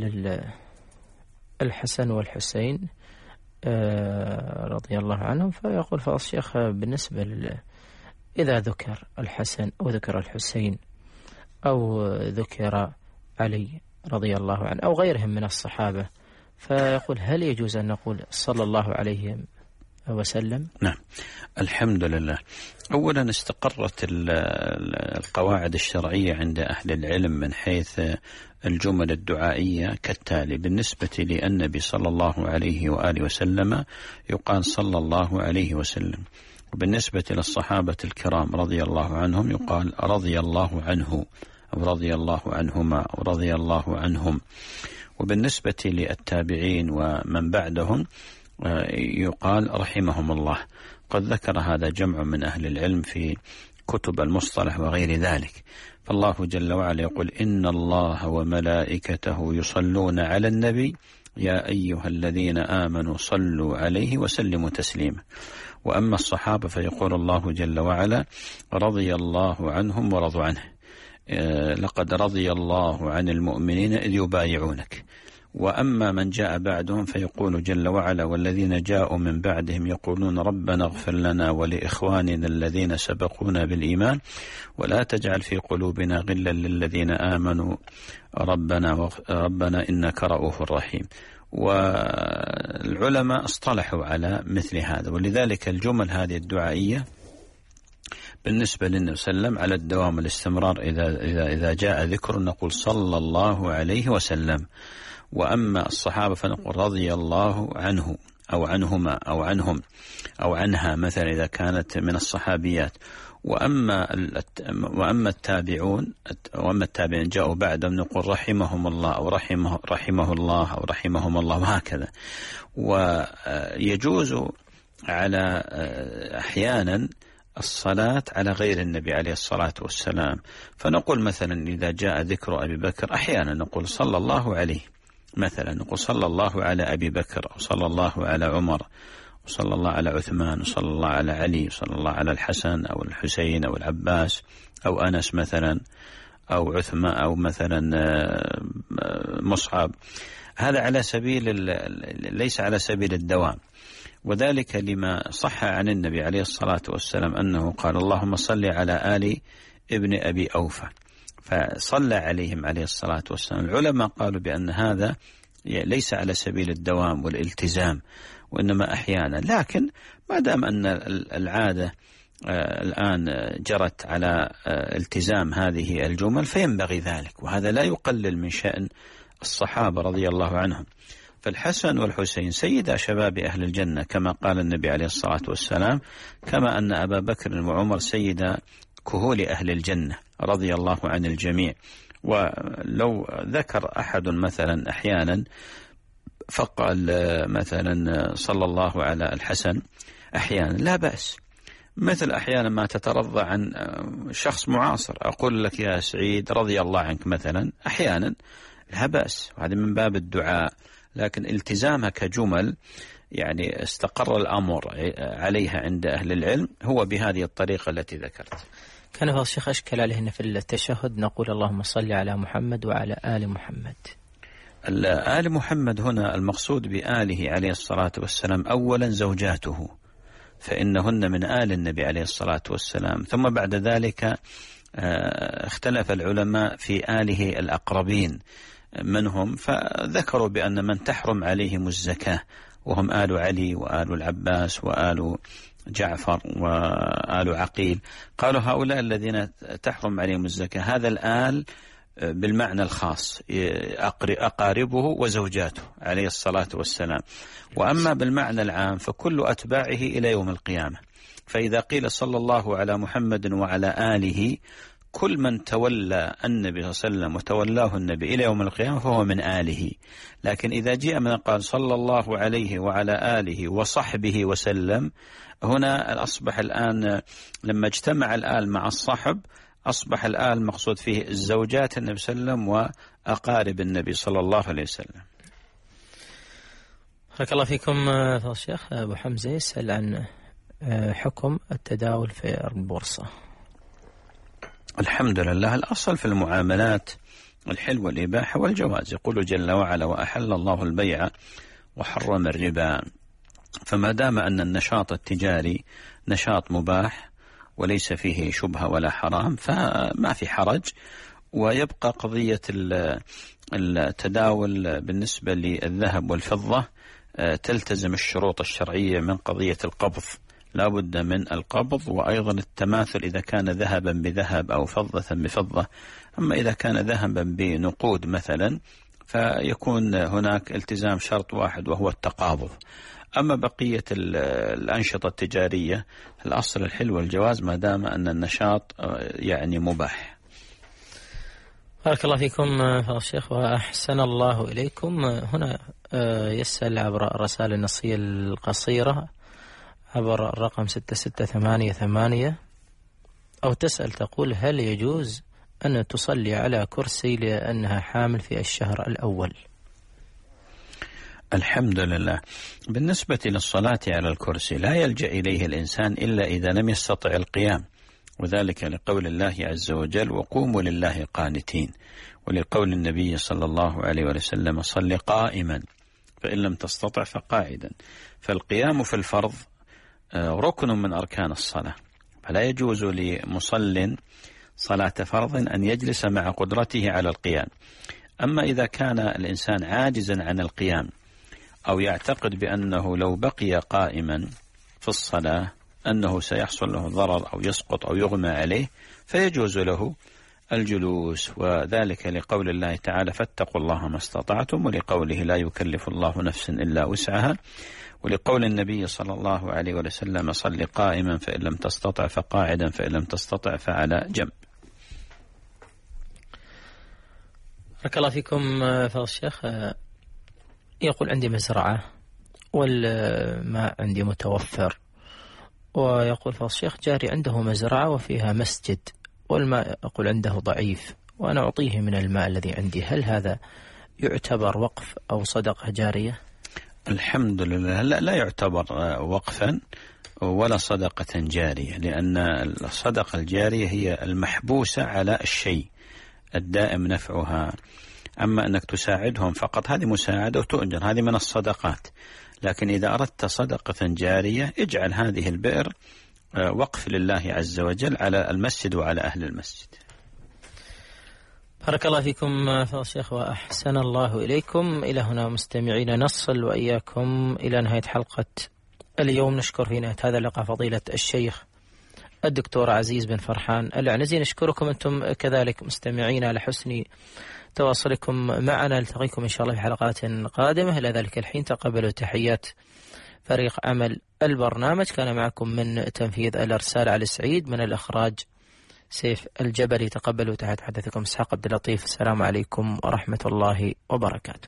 للحسن والحسين آه رضي الله عنهم، فيقول فضل الشيخ بالنسبة لل إذا ذكر الحسن أو ذكر الحسين أو ذكر علي رضي الله عنه أو غيرهم من الصحابة، فيقول هل يجوز أن نقول صلى الله عليه وسلم؟ نعم الحمد لله. أولا استقرت القواعد الشرعية عند أهل العلم من حيث الجمل الدعائية كالتالي: بالنسبة للنبي صلى الله عليه وآله وسلم يقال صلى الله عليه وسلم، وبالنسبة للصحابة الكرام رضي الله عنهم يقال رضي الله عنه أو رضي الله عنهما أو رضي الله عنهم، وبالنسبة للتابعين ومن بعدهم يقال رحمهم الله. قد ذكر هذا جمع من أهل العلم في كتب المصطلح وغير ذلك. فالله جل وعلا يقول إن الله وملائكته يصلون على النبي يا أيها الذين آمنوا صلوا عليه وسلموا تسليما. وأما الصحابة فيقول الله جل وعلا رضي الله عنهم ورضوا عنه. لقد رضي الله عن المؤمنين إذ يبايعونك. وأما من جاء بعدهم فيقول جل وعلا والذين جاءوا من بعدهم يقولون ربنا اغفر لنا ولإخواننا الذين سبقونا بالإيمان ولا تجعل في قلوبنا غلا للذين آمنوا ربنا ربنا إنك رؤوف رحيم. والعلماء اصطلحوا على مثل هذا، ولذلك الجمل هذه الدعائية بالنسبة للنبي صلى الله عليه وسلم على الدوام والاستمرار. إذا إذا إذا جاء ذكر نقول صلى الله عليه وسلم، وأما الصحابة فنقول رضي الله عنه أو عنهما أو عنهم أو عنها مثلا إذا كانت من الصحابيات. وأما وأما التابعون وأما التابعين جاءوا بعدهم نقول رحمهم الله أو رحمه رحمه الله أو رحمهم الله وهكذا. ويجوز على أحيانا الصلاة على غير النبي عليه الصلاة والسلام، فنقول مثلا إذا جاء ذكر أبي بكر أحيانا نقول صلى الله عليه، مثلا نقول صلى الله على أبي بكر أو صلى الله على عمر وصلى الله على عثمان وصلى الله على علي وصلى الله على الحسن أو الحسين أو العباس أو أنس مثلا أو عثمان أو مثلا مصعب. هذا على سبيل ليس على سبيل الدوام، وذلك لما صح عن النبي عليه الصلاة والسلام أنه قال اللهم صل على آل ابن أبي أوفى، فصلى عليهم عليه الصلاة والسلام. العلماء قالوا بأن هذا ليس على سبيل الدوام والالتزام وإنما أحيانا، لكن ما دام أن العادة الآن جرت على التزام هذه الجمل فينبغي ذلك، وهذا لا يقلل من شأن الصحابة رضي الله عنهم. فالحسن والحسين سيدا شباب أهل الجنة كما قال النبي عليه الصلاة والسلام، كما أن أبا بكر وعمر سيدا كهول أهل الجنة رضي الله عن الجميع. ولو ذكر أحد مثلا أحيانا فقال مثلا صلى الله على الحسن أحيانا لا بأس، مثل أحيانا ما تترضى عن شخص معاصر أقول لك يا سعيد رضي الله عنك مثلا أحيانا لا بأس، وهذا من باب الدعاء. لكن التزامها كجمل يعني استقر الأمر عليها عند أهل العلم هو بهذه الطريقة التي ذكرت. كان هذا الشيخ أشكل عليه في التشهد نقول اللهم صل على محمد وعلى آل محمد. آل محمد هنا المقصود بآله عليه الصلاة والسلام أولا زوجاته، فإنهن من آل النبي عليه الصلاة والسلام، ثم بعد ذلك اختلف العلماء في آله الأقربين منهم، فذكروا بأن من تحرم عليهم الزكاة وهم آل علي وآل العباس وآل جعفر وآل عقيل، قالوا هؤلاء الذين تحرم عليهم الزكاة هذا الآل بالمعنى الخاص أقاربه وزوجاته عليه الصلاة والسلام. وأما بالمعنى العام فكل أتباعه إلى يوم القيامة. فإذا قيل صلى الله على محمد وعلى آله كل من تولى النبي صلى الله عليه وسلم وتولاه النبي إلى يوم القيامة فهو من آله. لكن إذا جاء من قال صلى الله عليه وعلى آله وصحبه وسلم، هنا أصبح الآن لما اجتمع الآل مع الصحب أصبح الآل مقصود فيه الزوجات النبي صلى الله عليه وسلم وأقارب النبي صلى الله عليه وسلم. بارك الله فيكم فضيلة الشيخ. أبو حمزة يسأل عن حكم التداول في البورصة. الحمد لله، الأصل في المعاملات الحل والإباحة والجواز. يقول جل وعلا وأحل الله البيع وحرم الربا. فما دام أن النشاط التجاري نشاط مباح وليس فيه شبهة ولا حرام فما في حرج. ويبقى قضية التداول بالنسبة للذهب والفضة تلتزم الشروط الشرعية من قضية القبض، لا بد من القبض، وأيضا التماثل إذا كان ذهبا بذهب أو فضة بفضة. أما إذا كان ذهبا بنقود مثلا فيكون هناك التزام شرط واحد وهو التقابض. أما بقية الأنشطة التجارية الأصل الحل والجواز ما دام أن النشاط يعني مباح. بارك الله فيكم فضيلة الشيخ وأحسن الله إليكم. هنا يسأل عبر الرسائل النصية القصيرة عبر الرقم ستة ستة ثمانية ثمانية، أو تسأل تقول هل يجوز أن تصلي على كرسي لأنها حامل في الشهر الأول؟ الحمد لله. بالنسبة للصلاة على الكرسي لا يلجأ إليه الإنسان إلا إذا لم يستطع القيام، وذلك لقول الله عز وجل وقوموا لله قانتين، ولقول النبي صلى الله عليه وسلم صل قائما فإن لم تستطع فقاعدا. فالقيام في الفرض ركن من أركان الصلاة، فلا يجوز لمصل صلاة فرض أن يجلس مع قدرته على القيام. أما إذا كان الإنسان عاجزا عن القيام أو يعتقد بأنه لو بقي قائما في الصلاة أنه سيحصل له ضرر أو يسقط أو يغمى عليه، فيجوز له الجلوس، وذلك لقول الله تعالى فاتقوا الله ما استطعتم، ولقوله لا يكلف الله نفسا إلا وسعها، ولقول النبي صلى الله عليه وسلم صل قائما فإن لم تستطع فقاعدا فإن لم تستطع فعلى جنب. بارك الله فيكم فضل الشيخ. يقول عندي مزرعة والماء عندي متوفر، ويقول فضل الشيخ جاري عنده مزرعة وفيها مسجد والماء يقول عنده ضعيف وأنا أعطيه من الماء الذي عندي، هل هذا يعتبر وقف أو صدقة جارية؟ الحمد لله لا, لا يعتبر وقفا ولا صدقة جارية، لأن الصدقة الجارية هي المحبوسة على الشيء الدائم نفعها. أما أنك تساعدهم فقط هذه مساعدة وتؤجر، هذه من الصدقات. لكن إذا أردت صدقة جارية اجعل هذه البئر وقف لله عز وجل على المسجد وعلى أهل المسجد. بارك الله فيكم فضل الشيخ وأحسن الله إليكم. إلى هنا مستمعين نصل وإياكم إلى نهاية حلقة اليوم. نشكر في نهاية هذا اللقاء فضيلة الشيخ الدكتور عزيز بن فرحان العنزي. نشكركم أنتم كذلك مستمعين على حسن تواصلكم معنا. نلتقيكم إن شاء الله في حلقات قادمة. إلى ذلك الحين تقبلوا تحيات فريق عمل البرنامج. كان معكم من تنفيذ الإرسال علي السعيد، من الإخراج سيف الجبلي. تقبلوا تحيات حدثكم إسحاق عبد اللطيف. السلام عليكم ورحمة الله وبركاته.